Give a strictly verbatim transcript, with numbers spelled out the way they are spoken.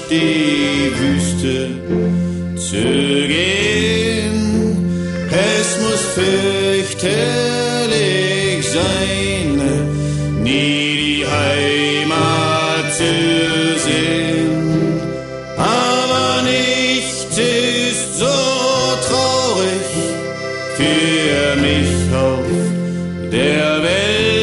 die Wüste zu gehen. Es muss fürchterlich sein, nie die Heimat zu sehen. Aber nichts ist so traurig für mich auf der Welt.